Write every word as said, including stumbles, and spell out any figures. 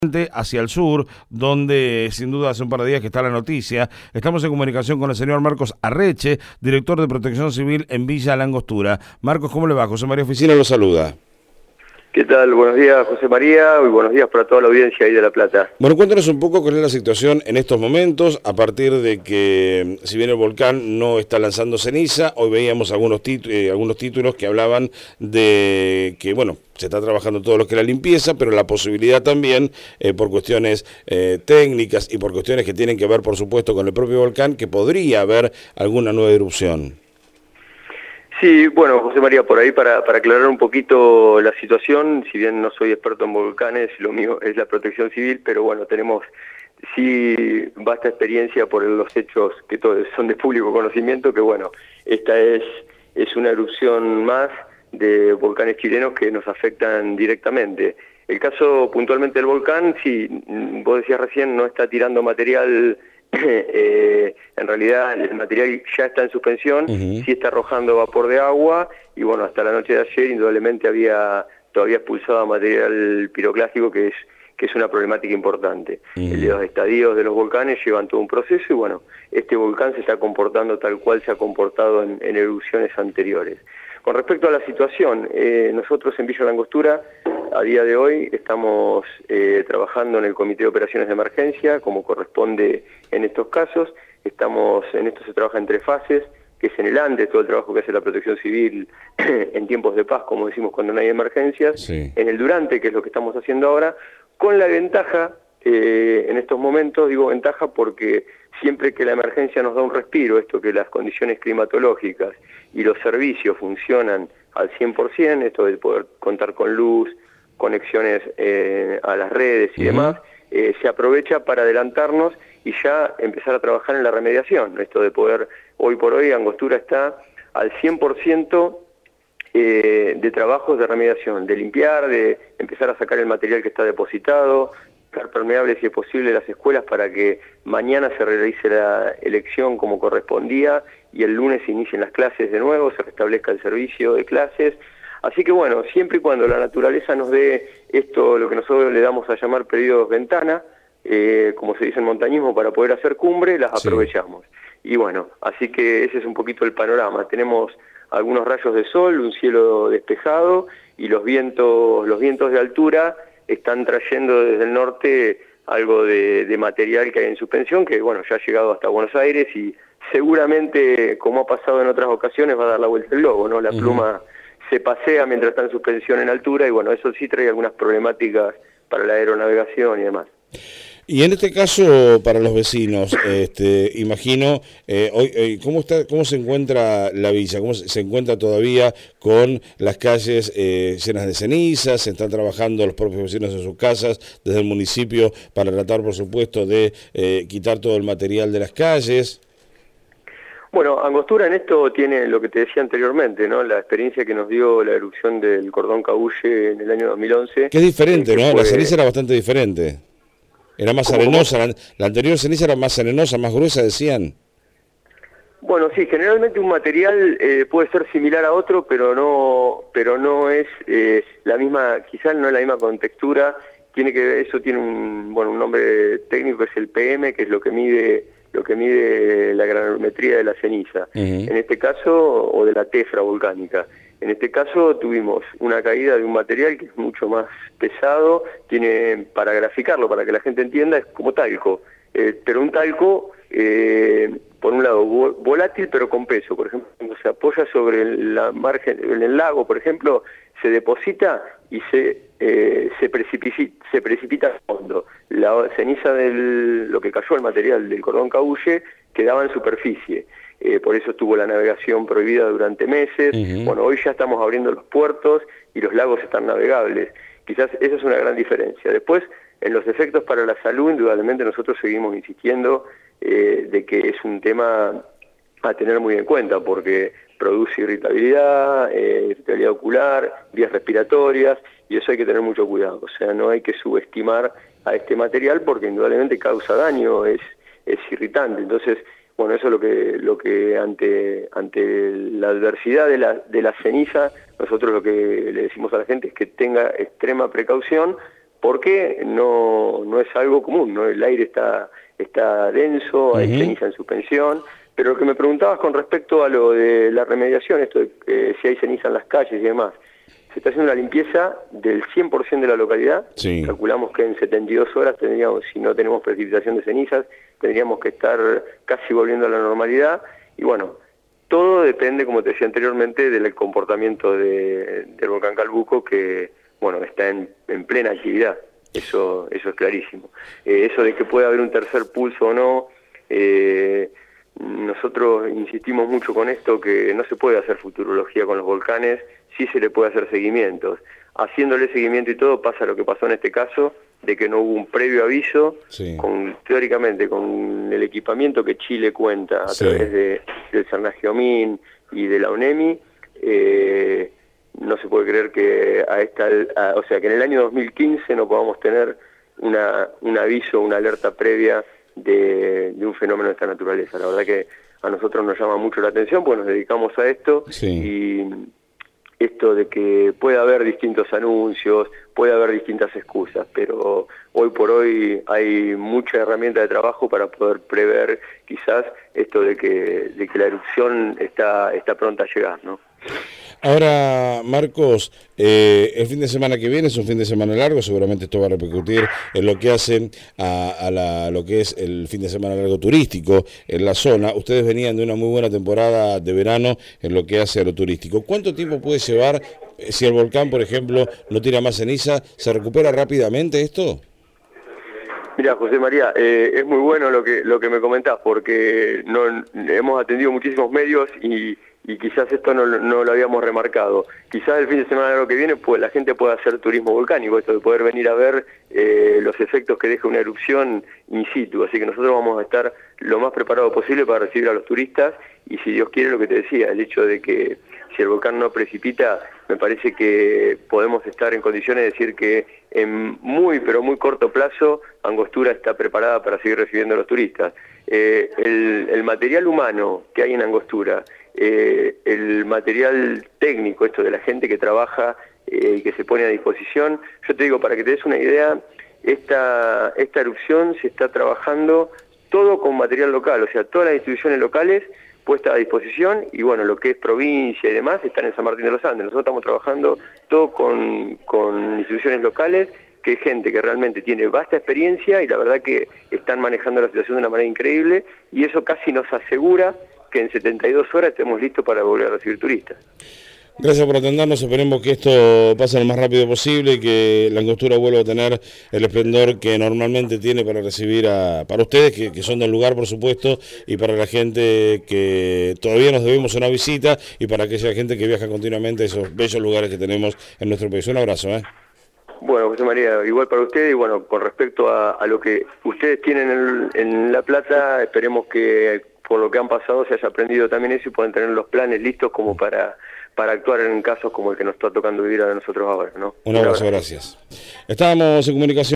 hacia el sur, donde sin duda hace un par de días que está la noticia. Estamos en comunicación con el señor Marcos Arreche, director de Protección Civil en Villa La Angostura. Marcos, ¿cómo le va? José María Oficina lo saluda. ¿Qué tal? Buenos días, José María, y buenos días para toda la audiencia ahí de La Plata. Bueno, cuéntanos un poco cuál es la situación en estos momentos, a partir de que, si bien el volcán no está lanzando ceniza, hoy veíamos algunos, eh, algunos títulos que hablaban de que, bueno, se está trabajando todo lo que es la limpieza, pero la posibilidad también, eh, por cuestiones eh, técnicas y por cuestiones que tienen que ver, por supuesto, con el propio volcán, que podría haber alguna nueva erupción. Sí, bueno, José María, por ahí para, para aclarar un poquito la situación, si bien no soy experto en volcanes, lo mío es la protección civil, pero bueno, tenemos sí vasta experiencia por los hechos que todos son de público conocimiento, que bueno, esta es, es una erupción más de volcanes chilenos que nos afectan directamente. El caso puntualmente del volcán, sí, vos decías recién, no está tirando material. Eh, en realidad el material ya está en suspensión, uh-huh. Sí está arrojando vapor de agua y bueno, hasta la noche de ayer indudablemente había todavía expulsado material piroclástico que es que es una problemática importante. Uh-huh. Los estadios de los volcanes llevan todo un proceso y bueno, este volcán se está comportando tal cual se ha comportado en, en erupciones anteriores. Con respecto a la situación, eh, nosotros en Villa La Angostura, a día de hoy, estamos eh, trabajando en el Comité de Operaciones de Emergencia, como corresponde en estos casos. Estamos, en esto se trabaja en tres fases, que es en el antes, todo el trabajo que hace la Protección Civil en tiempos de paz, como decimos cuando no hay emergencias, sí. En el durante, que es lo que estamos haciendo ahora, con la ventaja, eh, en estos momentos, digo ventaja porque siempre que la emergencia nos da un respiro, esto que las condiciones climatológicas y los servicios funcionan al cien por ciento, esto de poder contar con luz, conexiones eh, a las redes y uh-huh. demás, eh, se aprovecha para adelantarnos y ya empezar a trabajar en la remediación. Esto de poder, hoy por hoy, Angostura está al cien por ciento eh, de trabajos de remediación, de limpiar, de empezar a sacar el material que está depositado, dejar permeables si es posible las escuelas para que mañana se realice la elección como correspondía y el lunes se inicien las clases de nuevo, se restablezca el servicio de clases. Así que bueno, siempre y cuando la naturaleza nos dé esto, lo que nosotros le damos a llamar periodos ventana, eh, como se dice en montañismo, para poder hacer cumbre, las aprovechamos. Sí. Y bueno, así que ese es un poquito el panorama. Tenemos algunos rayos de sol, un cielo despejado y los vientos, los vientos de altura están trayendo desde el norte algo de, de material que hay en suspensión, que bueno, ya ha llegado hasta Buenos Aires y seguramente, como ha pasado en otras ocasiones, va a dar la vuelta el globo, ¿no? La uh-huh. pluma se pasea mientras está en suspensión en altura y bueno, eso sí trae algunas problemáticas para la aeronavegación y demás. Y en este caso, para los vecinos, este, imagino, eh, hoy, hoy, ¿cómo está, cómo se encuentra la villa? ¿Cómo se, se encuentra todavía con las calles eh, llenas de cenizas? ¿Se están trabajando los propios vecinos en sus casas, desde el municipio, para tratar, por supuesto, de eh, quitar todo el material de las calles? Bueno, Angostura en esto tiene lo que te decía anteriormente, ¿no? La experiencia que nos dio la erupción del cordón Caulle en el año dos mil once. Que es diferente, eh, que ¿no? Fue... La ceniza era bastante diferente. Era más arenosa, la, la anterior ceniza era más arenosa, más gruesa, decían. Bueno, sí, generalmente un material eh, puede ser similar a otro, pero no pero no es eh, la misma, quizás no es la misma contextura. Tiene que eso tiene un bueno un nombre técnico que es el P M, que es lo que mide lo que mide la granulometría de la ceniza. Uh-huh. En este caso, o de la tefra volcánica. En este caso tuvimos una caída de un material que es mucho más pesado, tiene, para graficarlo, para que la gente entienda, es como talco, eh, pero un talco, eh, por un lado, volátil pero con peso. Por ejemplo, cuando se apoya sobre la margen, en el lago, por ejemplo, se deposita y se, eh, se, precipita, se precipita al fondo. La ceniza de lo que cayó, el material del cordón Caulle, quedaba en superficie. Eh, por eso estuvo la navegación prohibida durante meses. Uh-huh. Bueno, hoy ya estamos abriendo los puertos y los lagos están navegables. Quizás esa es una gran diferencia. Después, en los efectos para la salud, indudablemente nosotros seguimos insistiendo eh, de que es un tema a tener muy en cuenta, porque produce irritabilidad, eh, irritabilidad ocular, vías respiratorias, y eso hay que tener mucho cuidado. O sea, no hay que subestimar a este material porque indudablemente causa daño, es, es irritante. Entonces, bueno, eso es lo que, lo que ante, ante la adversidad de la, de la ceniza, nosotros lo que le decimos a la gente es que tenga extrema precaución ¿Por qué? No, no es algo común, ¿no? El aire está, está denso, hay uh-huh. ceniza en suspensión, pero lo que me preguntabas con respecto a lo de la remediación, esto de eh, si hay ceniza en las calles y demás, se está haciendo una limpieza del cien por ciento de la localidad. Sí. Calculamos que en setenta y dos horas tendríamos, si no tenemos precipitación de cenizas, tendríamos que estar casi volviendo a la normalidad. Y bueno, todo depende, como te decía anteriormente, del comportamiento de, del volcán Calbuco, que bueno, está en, en plena actividad. Eso, eso es clarísimo. Eh, eso de que pueda haber un tercer pulso o no, eh, nosotros insistimos mucho con esto, que no se puede hacer futurología con los volcanes, sí se le puede hacer seguimientos. Haciéndole seguimiento y todo, pasa lo que pasó en este caso, de que no hubo un previo aviso, sí. con, teóricamente con el equipamiento que Chile cuenta a sí. través de, del Cernagiomín y de la UNEMI, eh, no se puede creer que a esta, a, o sea, que en el año dos mil quince no podamos tener una, un aviso, una alerta previa de, de un fenómeno de esta naturaleza. La verdad que a nosotros nos llama mucho la atención, pues nos dedicamos a esto, sí. y esto de que puede haber distintos anuncios, puede haber distintas excusas, pero hoy por hoy hay mucha herramienta de trabajo para poder prever quizás esto de que, de que la erupción está, está pronta a llegar, ¿no? Ahora, Marcos, eh, el fin de semana que viene es un fin de semana largo, seguramente esto va a repercutir en lo que hacen a, a la, lo que es el fin de semana largo turístico en la zona. Ustedes venían de una muy buena temporada de verano en lo que hace a lo turístico. ¿Cuánto tiempo puede llevar si el volcán, por ejemplo, no tira más ceniza? ¿Se recupera rápidamente esto? Mira, José María, eh, es muy bueno lo que lo que me comentás, porque no, hemos atendido muchísimos medios y y quizás esto no, no lo habíamos remarcado. Quizás el fin de semana lo que viene, pues la gente pueda hacer turismo volcánico, esto de poder venir a ver eh, los efectos que deja una erupción in situ, así que nosotros vamos a estar lo más preparados posible para recibir a los turistas, y si Dios quiere, lo que te decía, el hecho de que si el volcán no precipita, me parece que podemos estar en condiciones de decir que en muy, pero muy corto plazo, Angostura está preparada para seguir recibiendo a los turistas. Eh, el, el material humano que hay en Angostura, eh, el material técnico, esto de la gente que trabaja y eh, que se pone a disposición, yo te digo, para que te des una idea, esta, esta erupción se está trabajando todo con material local, o sea, todas las instituciones locales puestas a disposición, y bueno, lo que es provincia y demás están en San Martín de los Andes. Nosotros estamos trabajando todo con, con instituciones locales, que es gente que realmente tiene vasta experiencia y la verdad que están manejando la situación de una manera increíble, y eso casi nos asegura que en setenta y dos horas estemos listos para volver a recibir turistas. Gracias por atendernos, esperemos que esto pase lo más rápido posible y que la Angostura vuelva a tener el esplendor que normalmente tiene para recibir a para ustedes, que, que son del lugar, por supuesto, y para la gente que todavía nos debemos una visita, y para aquella gente que viaja continuamente a esos bellos lugares que tenemos en nuestro país. Un abrazo, ¿eh? Bueno, José María, igual para ustedes, y bueno, con respecto a, a lo que ustedes tienen en, en La Plata, esperemos que por lo que han pasado se haya aprendido también eso y puedan tener los planes listos como para, para actuar en casos como el que nos está tocando vivir a nosotros ahora, ¿no? Un abrazo, gracias. Estábamos en comunicación.